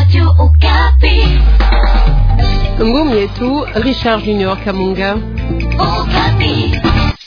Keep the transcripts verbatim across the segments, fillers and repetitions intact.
Radio Okapi. Ngumi yetu Richard Junior Kamunga. Okapi.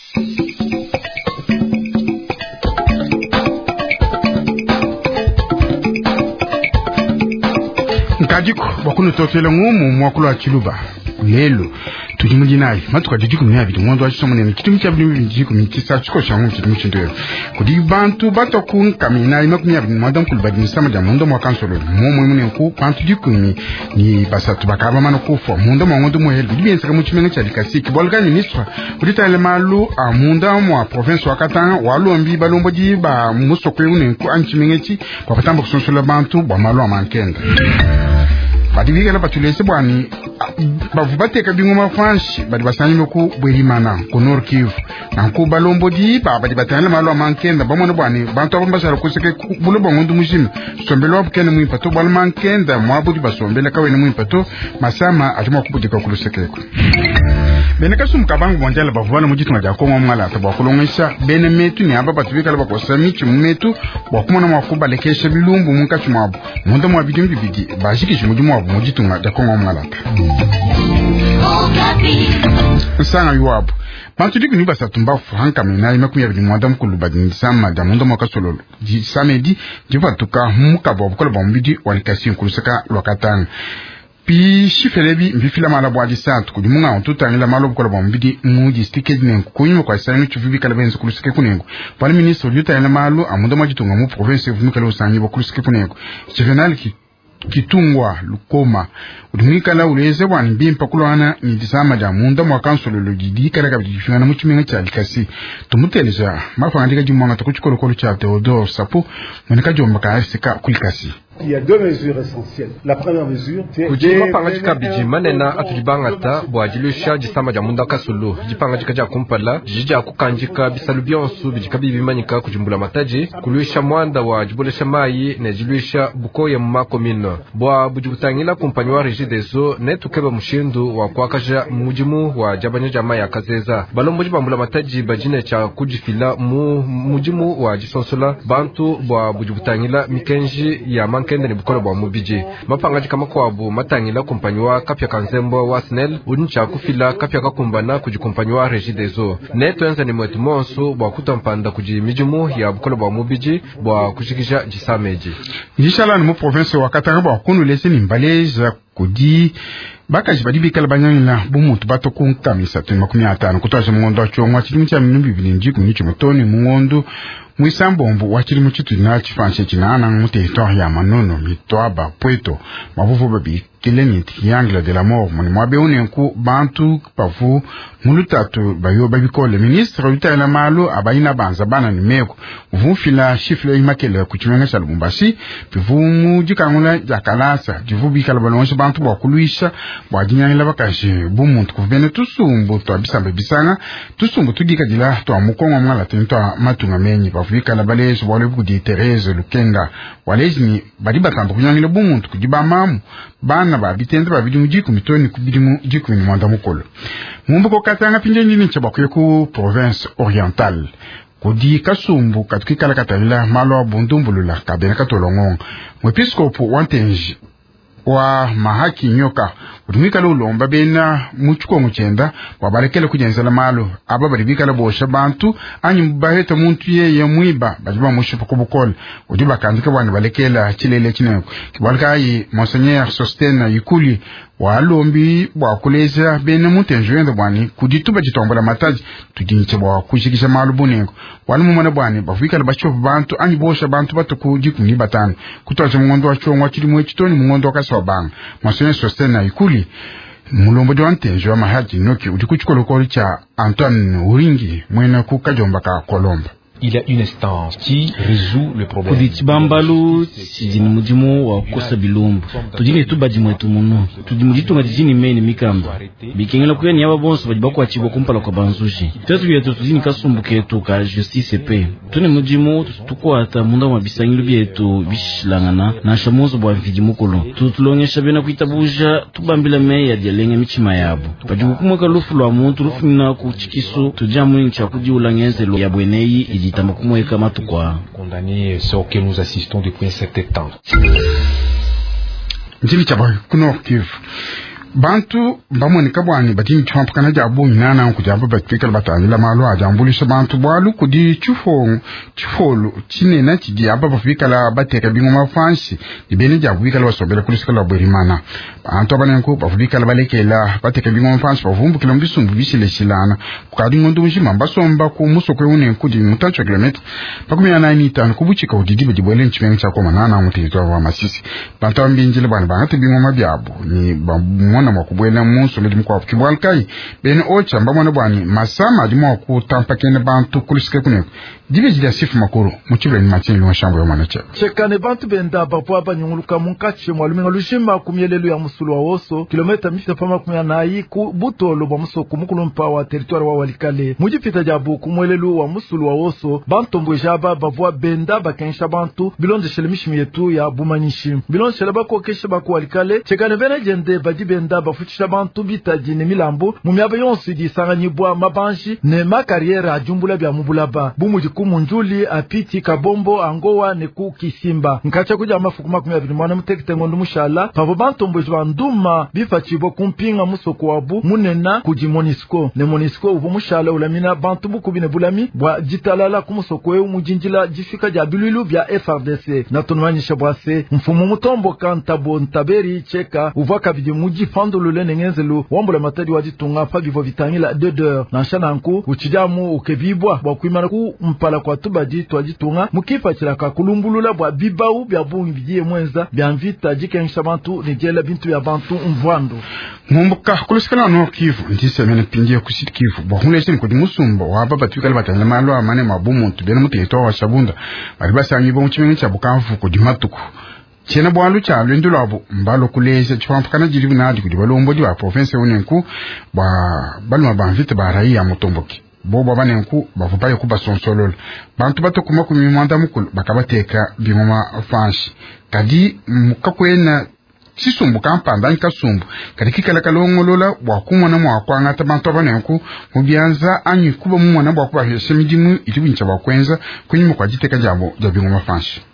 Nkajiko bakunu tokela ngumu mwakulu wa Chiluba lelo tujimudi nayi matuka jijiku myabi mwondo wasomone ni kitu mchabili jijiku mtisa chiko changu kitu mchindo kudi bantu batoku nkamina imakumi yabi mwadam kulubadi nisama ja mwondo mwakansolo mwomo imune nku bantu jiku ni ni basatu bakaba mano kufo mwondo mwondo mwehelu kudi biensaka mchimenge chalikasi kibolga ministra kudi taile malu a mwonda mwa province wakatanga walu ambi balombo ji ba musokwe une nku anchimenge chi kwa patamba kusonsula bantu ba malu amankenda badibika la batulese bwani bavubateka bingoma fanshi badi basanyime ku bwerimana ku Nord Kivu na ku balombo di ba badi batana malo amankenda bamone bwani bantu abambasara kuseke bulo bongondu mushimi sombelo abukene mu impato bal mankenda mwabudi basombela kawene mu impato masama atuma kubudika kulusekeko bene kasum kabangu mondial bavwana mujitu ngaja ko ngomala to bakulongisha bene metu ni aba batubika la bakosami chimetu bakumona mwakuba lekesha bilumbu munka chumabo mundo mwabidi mbibidi bashiki chimuju mwabu mujitu ngaja ko ngomala Nsanga yuwabu bantu diki ni basa tumbafu hanka mina imakuya bidi mwanda mkulubadi nisama da mundo mwaka sololo di samedi jiva tuka muka babu kola bambidi walikasi nkulusaka lokatanga pi shifelebi mbifila mala bwaji santu kudi munga ontutangila malo bukola bambidi muji stikezi nengu kunyuma kwa isani chuvibi kalabenzi kulusike kunengu pali ministro yuta ila malo amundo majitunga mu province vumikala usanyi wakulusike kunengu chivenali ki kitungwa lukoma udumika la uleze bwani bimpa kulwana ni disama ja munda mwa kansolo logidi kala kabijifina na muchimenga cha dikasi tumuteleza mafandika jumwanga takuchikolo kolo cha Theodore Sapo mweneka jomba ka Afrika kulikasi. Il y a deux mesures essentielles. La première mesure, c'est kujima pangajika biji manena atujibangata bwajilusha jisama ja munda kasulu jipangajika ja kumpala jija kukanjika bisalu byonsu bijika bibimanyika kujumbula mataji kulusha mwanda wa jibolesha mai ne jilusha bukoya mma komino bwa bujibutangila kumpanywa Régie des Eaux ne tukeba mushindu wa kwakaja mujimu wa jabanya jama ya kazeza balombo jibambula mataji bajine cha kujifila mu mujimu wa jisonsola bantu bwa bujibutangila mikenji ya kende ni bukolo bwa mubiji mapangaji kama kwabu matangila kumpanywa kapya kanzembo wa snel uncha kufila kapya kakumbana kujikumpanywa Régie des Eaux neto enza ni mwetu monsu bwa kutampanda kujimijumu ya bukolo bwa mubiji bwa kushikisha jisameji Jishala ni mu province wakatanga bwa kunu lesi ni mbaleja kudi baka jibadibi kalabanyangila bumutu batoku nkamisa tuni makumi atano kutoaje mungondo achongwa chilimu cha minu bibili njiku nicho mutoni mungondo mwisambombo wachiri muchitu na chifanshe chinana mu territoire ya Manono Mitwaba Pweto mavuvu babi kileni triangle de la mort moni mwabe unenku bantu pavu mulutatu bayo babikole ministre uta na malo abaina banza bana nimeko vufila chifle imakele kuchimenga cha Lubumbashi pivumu jikangula jakalasa jivubi kalabalonje bantu bakuluisha bwajinyangila bakaje bumuntu kuvene tusumbu twabisambe bisanga tusumbu tudika dila twa mukongo mwala tentwa matunga menyi bafika la balezo wale kudi Tereze Lukenga walezini badi batambo kunyangila bumuntu kujiba mamu bana ba bitende ba bidimu jiku mitoni kubidimu jiku ni mwanda mukolo mumbuko katanga pinjeni ni chabakuye ku province orientale kudi kasumbu katukikala katavila malo abundumbulula kabena katolongonga mwepiskopo wantenji wa mahaki nyoka udumika lo lomba bena muchuko muchenda wabarekele kujenzela malo aba baribika la bosha bantu anyi mbaheta muntu ye ya mwiba bajiba mushupo kubukole udiba kanzika bwana balekela chilele chineko kibalika yi monseigneur Sostena Yikuli wa lombi bwa kuleza bena mutenjwenda bwani kudituba jitombola mataji tudinche bwa kushikisha malo bunengo walimu mwana bwani bafika la bachofu bantu anyi bosha bantu batuku jikuni batano kutoa mungondo wa chongwa chili mwechitoni mungondo wa kaswabanga monseigneur Sostena Yikuli mulombo de wantenjo wa mahaji noki udikuchukolo cha Antoine Uringi mwena kukajomba ka Kolomba. Il y a une instance qui résout le problème. Kuditi bambalu sijini mujimu wa kosa bilumbu. Tujini tu bajimu etu munu. Tujini mujitu nga jini meni mikamba. Bikengela kuya ni yaba bonso bajibaku wa chibo kumpala kwa banzushi. Tetu yetu tujini kasumbu ketu ka justice pe. Tune mujimu tutuku hata munda mabisangilu bietu bishilangana na shamozo bwa mfijimu kolo. Tutulongesha bena kuitabuja tubambila meya dialenge michima yabu. Bajibu kumweka lufu lwa muntu lufu nina kuchikisu tujamu ni chakuji ulangeze lo yabweneyi idi condamné ce auquel nous assistons depuis un certain temps. njili chaba kuno Kivu bantu bamoni kabwani batini chompa kana jabu nana ku jabu batikal batani la malo ajambuli so bantu bwalu kudi chufo chufolo chine na chidi aba bafikala bateka bingo mafansi ibeni jabu bikala wasobela kulisikala borimana bantu abanenko bafikala balekela bateka bingo mafansi bavumbu kila mbisumbu bisile silana kukadi ngondo mjima basomba ku musokwe une kudi mutacho kilometre pakumi na nine tano kubuchika udidi bidibwele nchimenga chako manana mutito wa Masisi bantu mbinjile bana bantu bingo mabyabu ni bamu na makubwela munso ledi mkwa kibwalkai bene ocha mbamwana bwani masama dimo ku tampakene bantu kulisike kuneko dibe jida sifu makuru muchibwe ni machini lwa shambo ya mwanacha chekane bantu benda bapwa banyunguluka munkache mwaluminga lushima kumyelelu ya musulu wa oso kilometa mifita fama kumya nayi ku butolo bwa muso kumukulumpa wa territoire wa Walikale mujipita jabu kumwelelu wa musulu wa oso bantu mbwejaba bavwa benda bakensha bantu bilonde shelemishimi yetu ya bumanyishi bilonde sheleba kwa kesha baku Walikale chekane vene jende badi benda bafutisha bantu bitaji ne milambo mumyaba yonsi gisanganyibwa mabanji ne makariera ajumbula bya mubulaba bumujiku munjuli apiti kabombo angowa ne ku kisimba nkacha kuja mafuku makumi abiri mwana mutekite ngondo mushala pavo bantu mbwejwa nduma bifachibo kumpinga musoko wabu munena kuji Monisco ne Monisco ubu mushala ulamina bantu bukubine bulami bwa jitalala kumusoko we mujinjila jifika ja biluilu bya F R D C na tonwanyisha bwase mfumu mutombo kantabo ntaberi cheka uvaka bidi muji fandolo lene ngenzelu wambula matadi wajitunga pa bivo vitangila dedeur na shananku uchijamu ukebibwa bwa kuimana ku mpala kwa tubadi twajitunga mukipa chilaka kulumbulula bwa bibau bya bungi bidiye mwenza bya mvita jikensha bantu nijela bintu ya bantu mvwando ngomboka kulisikala no Kivu ndise mene pinje kusit Kivu bwa hunese nkodi musumba wa baba tukala batanya malo amane mabumu tubena muteto wa Shabunda bali basanyi bo mchimene cha bukamfu kodi matuku chena bwalu cha lwendo lwabo mbalo kuleze chipampakana jilibu nadi kudi balombo di wa province unenku ba balu mabamvite ba raia mutomboki bobo banenku bavupaye kuba sonsolola bantu batokuma ku mimanda mukulu bakabateka bimoma fanshi kadi mukakwena sisumbu kampanda nkasumbu kadi kikala kalongolola bwakumwana mwakwanga tabantu abanenku mubyanza anyi kuba mumwana bwakuba hesemidimu itibincha bakwenza kunyima kwa jiteka jabo jabingoma fanshi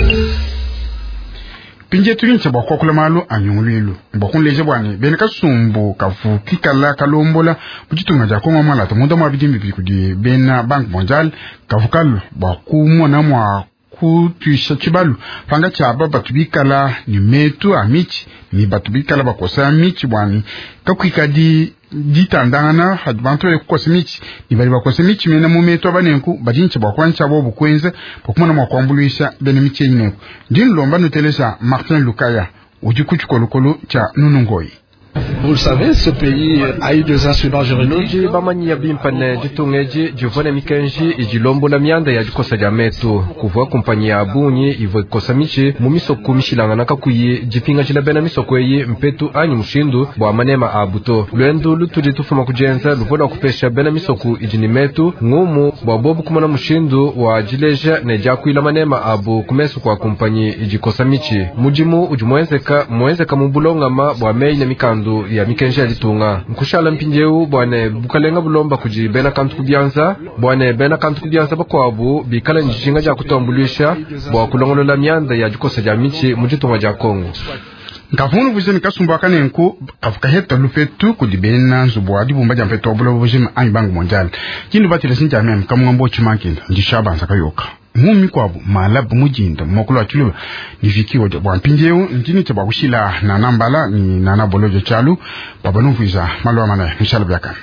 pinje tulincha bwa kula malo anyungulelo mbakun leje bwani bene kasumbu kafu kikala kalombola bujitunga jako mamala to munda mabidimbi bikudi bena bank mondial kafukalo bwa kumona mwa kutuisha chibalu panga chaba batubikala ni metu amichi ni batubikala bakosa amichi bwani kakwikadi ditandana hadbanto ekosa michi ni bali bakosa michi mena mumetu abanenku badincha bakwancha bo bukwenze pokumana mwakwambuluisha bene michi eneko din lomba nutelesa Martin Lukaya ujikuchukolokolo cha Nunungoi. Vous le savez, ce pays a eu des incidents juridiques. Bamani ya bimpane jitungeji jivone mikenji ijilombo la mianda ya jikosa jametu kuvwa kumpanya ya abunyi ivo ikosa michi mumisoko mishilanga nakakuyi jipinga jila bena misoko ye mpetu anyi mushindu bwa manema abuto luendu lutudi tufuma kujenza luvola kupesha bena misoko ijini metu ngumu bwa bobu kumana mushindu wa jileja ne jakuila manema abu kumesu kwa kumpanyi ijikosa michi mujimu ujumuenzeka muenzeka mubulongama bwa mei na mikandu ya mikenji ya litunga mkushala mpinjeu bwane bukalenga bulomba kuji bena kantu kubyanza bwane bena kantu kubyanza bakwabu bikala njinga ja kutombulisha bwa kulongolola mianda ya jikosa ja michi mujitunga ja Kongo ngafunu buzeni kasumba kanenku kafuka heta lufetu kudibena nzubwa dibumba jampe tobulo buzemi anyi bangu mondial kindu batile sinja mem kamungambo chimankinda njishaba nsakayoka mumi kwabu malabu mujinda mokulu achulu nifikiwa jabwa mpinjeu njini chaba kushila na nambala ni nana bolojo chalu babanumfuiza malwa mana mshala byaka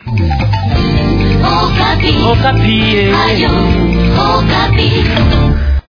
Okapi. Okapi. Ayo. Okapi.